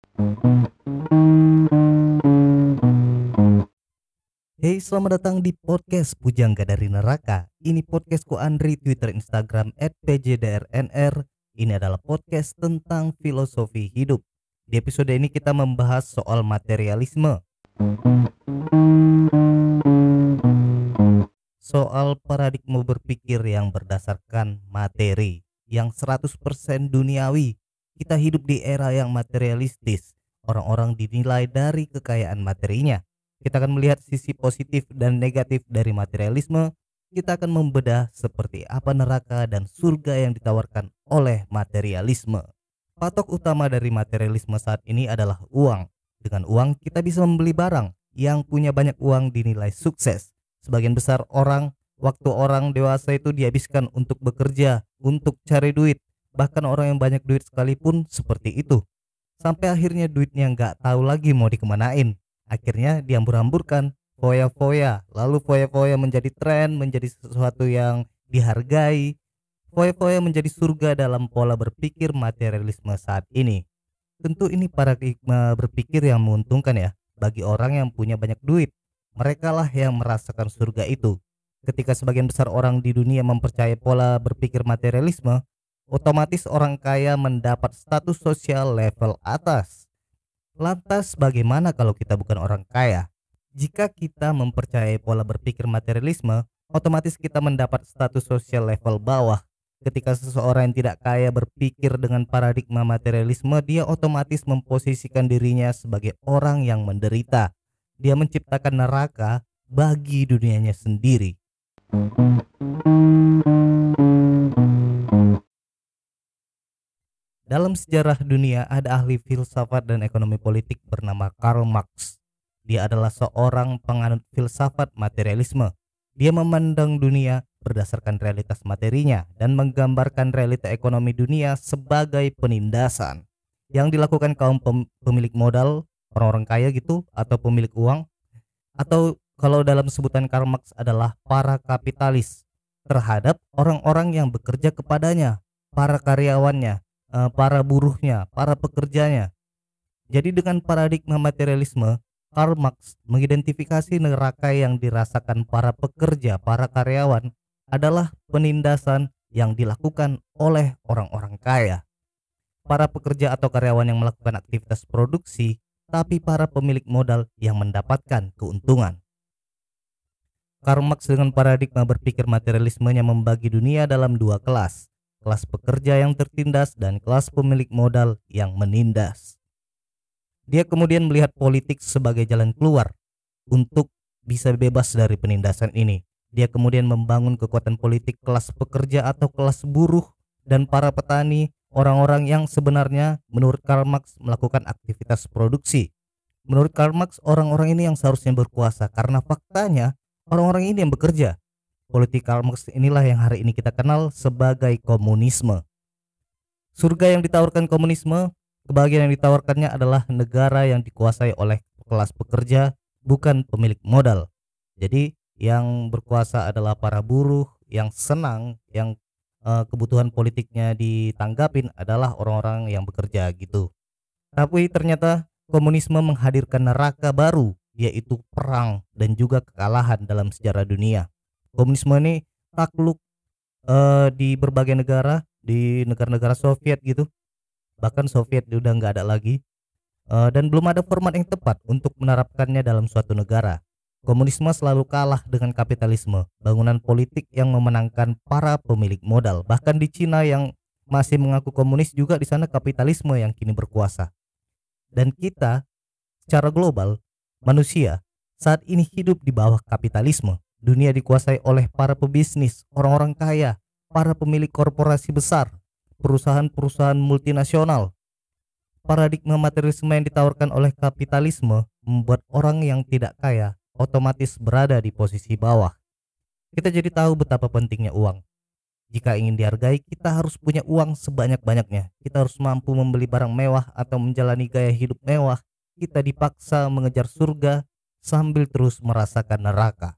Hey, selamat datang di podcast Pujangga dari Neraka. Ini podcastku Andri, Twitter, Instagram @pjdrnr. Ini adalah podcast tentang filosofi hidup. Di episode ini kita membahas soal materialisme. Soal paradigma berpikir yang berdasarkan materi, yang 100% duniawi. Kita hidup di era yang materialistis. Orang-orang dinilai dari kekayaan materinya. Kita akan melihat sisi positif dan negatif dari materialisme. Kita akan membedah seperti apa neraka dan surga yang ditawarkan oleh materialisme. Patok utama dari materialisme saat ini adalah uang. Dengan uang kita bisa membeli barang. Yang punya banyak uang dinilai sukses. Sebagian besar waktu orang dewasa itu dihabiskan untuk bekerja, untuk cari duit. Bahkan orang yang banyak duit sekalipun seperti itu. Sampai akhirnya duitnya nggak tahu lagi mau dikemanain. Akhirnya diambur-amburkan, foya-foya. Lalu foya-foya menjadi tren, menjadi sesuatu yang dihargai. Foya-foya menjadi surga dalam pola berpikir materialisme saat ini. Tentu ini paradigma berpikir yang menguntungkan ya bagi orang yang punya banyak duit. Mereka lah yang merasakan surga itu. Ketika sebagian besar orang di dunia mempercayai pola berpikir materialisme, otomatis orang kaya mendapat status sosial level atas. Lantas bagaimana kalau kita bukan orang kaya? Jika kita mempercayai pola berpikir materialisme, otomatis kita mendapat status sosial level bawah. Ketika seseorang yang tidak kaya berpikir dengan paradigma materialisme, dia otomatis memposisikan dirinya sebagai orang yang menderita. Dia menciptakan neraka bagi dunianya sendiri. Dalam sejarah dunia ada ahli filsafat dan ekonomi politik bernama Karl Marx. Dia adalah seorang penganut filsafat materialisme. Dia memandang dunia berdasarkan realitas materinya dan menggambarkan realita ekonomi dunia sebagai penindasan yang dilakukan kaum pemilik modal, orang-orang kaya gitu, atau pemilik uang, atau kalau dalam sebutan Karl Marx adalah para kapitalis terhadap orang-orang yang bekerja kepadanya, para karyawannya, para buruhnya, para pekerjanya. Jadi dengan paradigma materialisme, Karl Marx mengidentifikasi neraka yang dirasakan para pekerja, para karyawan adalah penindasan yang dilakukan oleh orang-orang kaya. Para pekerja atau karyawan yang melakukan aktivitas produksi, tapi para pemilik modal yang mendapatkan keuntungan. Karl Marx dengan paradigma berpikir materialismenya membagi dunia dalam dua kelas. Kelas pekerja yang tertindas dan kelas pemilik modal yang menindas. Dia kemudian melihat politik sebagai jalan keluar untuk bisa bebas dari penindasan ini. Dia kemudian membangun kekuatan politik kelas pekerja atau kelas buruh dan para petani, orang-orang yang sebenarnya menurut Karl Marx melakukan aktivitas produksi. Menurut Karl Marx, orang-orang ini yang seharusnya berkuasa karena faktanya orang-orang ini yang bekerja. Politik Karl Marx inilah yang hari ini kita kenal sebagai komunisme. Surga yang ditawarkan komunisme, kebahagiaan yang ditawarkannya adalah negara yang dikuasai oleh kelas pekerja, bukan pemilik modal. Jadi yang berkuasa adalah para buruh yang senang, yang kebutuhan politiknya ditanggapin adalah orang-orang yang bekerja gitu. Tapi ternyata komunisme menghadirkan neraka baru, yaitu perang dan juga kekalahan dalam sejarah dunia. Komunisme ini takluk di berbagai negara, di negara-negara Soviet gitu. Bahkan Soviet udah nggak ada lagi, dan belum ada format yang tepat untuk menerapkannya dalam suatu negara. Komunisme selalu kalah dengan kapitalisme, bangunan politik yang memenangkan para pemilik modal. Bahkan di Cina yang masih mengaku komunis juga di sana kapitalisme yang kini berkuasa. Dan kita secara global, manusia saat ini hidup di bawah kapitalisme. Dunia dikuasai oleh para pebisnis, orang-orang kaya, para pemilik korporasi besar, perusahaan-perusahaan multinasional. Paradigma materialisme yang ditawarkan oleh kapitalisme membuat orang yang tidak kaya otomatis berada di posisi bawah. Kita jadi tahu betapa pentingnya uang. Jika ingin dihargai, kita harus punya uang sebanyak-banyaknya. Kita harus mampu membeli barang mewah atau menjalani gaya hidup mewah. Kita dipaksa mengejar surga sambil terus merasakan neraka.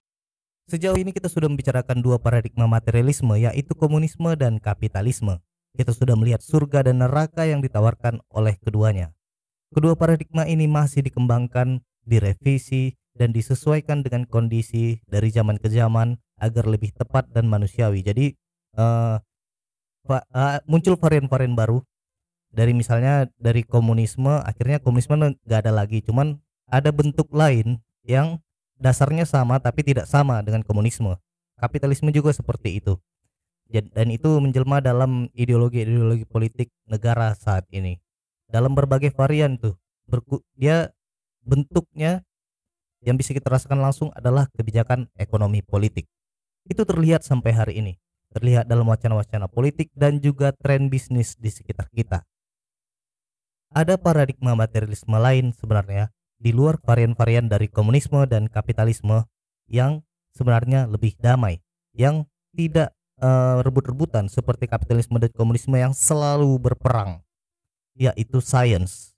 Sejauh ini kita sudah membicarakan dua paradigma materialisme, yaitu komunisme dan kapitalisme. Kita sudah melihat surga dan neraka yang ditawarkan oleh keduanya. Kedua paradigma ini masih dikembangkan, direvisi, dan disesuaikan dengan kondisi dari zaman ke zaman agar lebih tepat dan manusiawi. Jadi eh, muncul varian-varian baru dari misalnya dari komunisme, akhirnya komunisme nggak ada lagi, cuman ada bentuk lain yang dasarnya sama tapi tidak sama dengan komunisme. Kapitalisme juga seperti itu. Dan itu menjelma dalam ideologi-ideologi politik negara saat ini dalam berbagai varian tuh. Dia bentuknya yang bisa kita rasakan langsung adalah kebijakan ekonomi politik. Itu terlihat sampai hari ini, terlihat dalam wacana-wacana politik dan juga tren bisnis di sekitar kita. Ada paradigma materialisme lain sebenarnya di luar varian-varian dari komunisme dan kapitalisme yang sebenarnya lebih damai, yang tidak rebut-rebutan seperti kapitalisme dan komunisme yang selalu berperang, yaitu sains,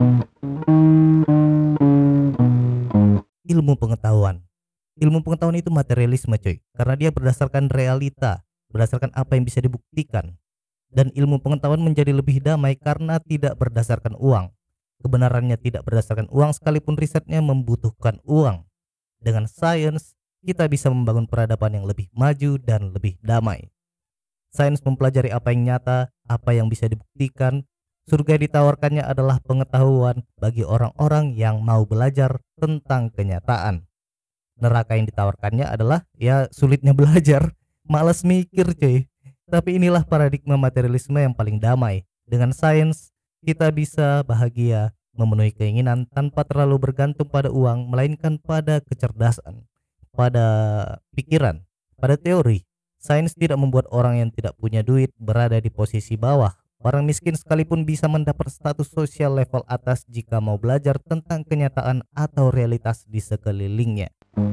ilmu pengetahuan. Ilmu pengetahuan itu materialisme coy, karena dia berdasarkan realita, berdasarkan apa yang bisa dibuktikan. Dan ilmu pengetahuan menjadi lebih damai karena tidak berdasarkan uang. Kebenarannya tidak berdasarkan uang sekalipun risetnya membutuhkan uang. Dengan sains, kita bisa membangun peradaban yang lebih maju dan lebih damai. Sains mempelajari apa yang nyata, apa yang bisa dibuktikan. Surga yang ditawarkannya adalah pengetahuan bagi orang-orang yang mau belajar tentang kenyataan. Neraka yang ditawarkannya adalah ya sulitnya belajar, malas mikir cuy. Tapi inilah paradigma materialisme yang paling damai. Dengan sains, kita bisa bahagia, memenuhi keinginan tanpa terlalu bergantung pada uang, melainkan pada kecerdasan, pada pikiran, pada teori. Sains tidak membuat orang yang tidak punya duit berada di posisi bawah. Orang miskin sekalipun bisa mendapat status sosial level atas jika mau belajar tentang kenyataan atau realitas di sekelilingnya.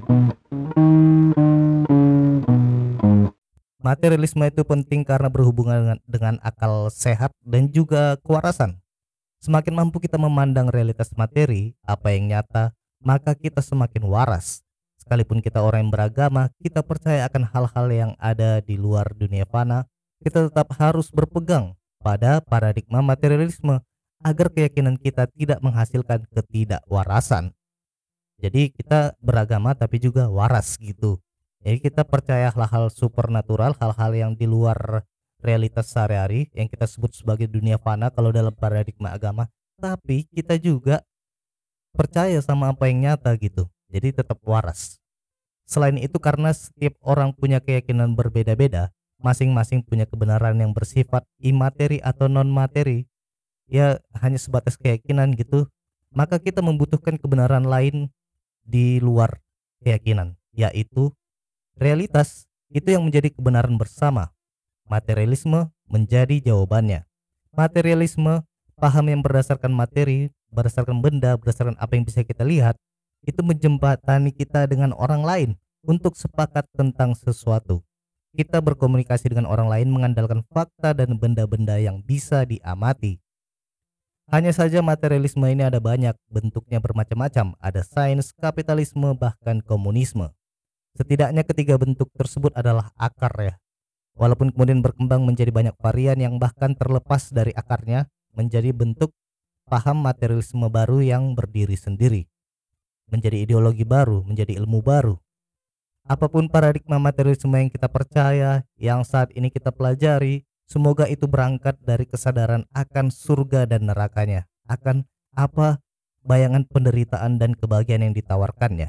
Materialisme itu penting karena berhubungan dengan akal sehat dan juga kewarasan. Semakin mampu kita memandang realitas materi, apa yang nyata, maka kita semakin waras. Sekalipun kita orang yang beragama, kita percaya akan hal-hal yang ada di luar dunia fana, kita tetap harus berpegang pada paradigma materialisme agar keyakinan kita tidak menghasilkan ketidakwarasan. Jadi kita beragama tapi juga waras gitu. Jadi kita percaya hal-hal supernatural, hal-hal yang di luar realitas sehari-hari yang kita sebut sebagai dunia fana kalau dalam paradigma agama. Tapi kita juga percaya sama apa yang nyata gitu. Jadi tetap waras. Selain itu karena setiap orang punya keyakinan berbeda-beda, masing-masing punya kebenaran yang bersifat imateri atau non materi. Ya hanya sebatas keyakinan gitu. Maka kita membutuhkan kebenaran lain di luar keyakinan, yaitu realitas. Itu yang menjadi kebenaran bersama. Materialisme menjadi jawabannya. Materialisme, paham yang berdasarkan materi, berdasarkan benda, berdasarkan apa yang bisa kita lihat, itu menjembatani kita dengan orang lain untuk sepakat tentang sesuatu. Kita berkomunikasi dengan orang lain mengandalkan fakta dan benda-benda yang bisa diamati. Hanya saja materialisme ini ada banyak, bentuknya bermacam-macam, ada sains, kapitalisme, bahkan komunisme. Setidaknya ketiga bentuk tersebut adalah akar ya. Walaupun kemudian berkembang menjadi banyak varian yang bahkan terlepas dari akarnya, menjadi bentuk paham materialisme baru yang berdiri sendiri. Menjadi ideologi baru, menjadi ilmu baru. Apapun paradigma materialisme yang kita percaya, yang saat ini kita pelajari, semoga itu berangkat dari kesadaran akan surga dan nerakanya, akan apa bayangan penderitaan dan kebahagiaan yang ditawarkannya.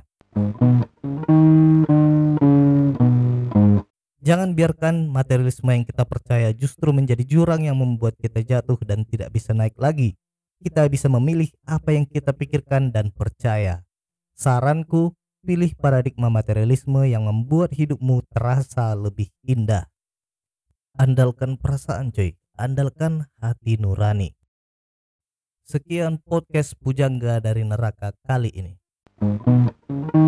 Jangan biarkan materialisme yang kita percaya justru menjadi jurang yang membuat kita jatuh dan tidak bisa naik lagi. Kita bisa memilih apa yang kita pikirkan dan percaya. Saranku, pilih paradigma materialisme yang membuat hidupmu terasa lebih indah. Andalkan perasaan coy, andalkan hati nurani. Sekian podcast Pujangga dari Neraka kali ini.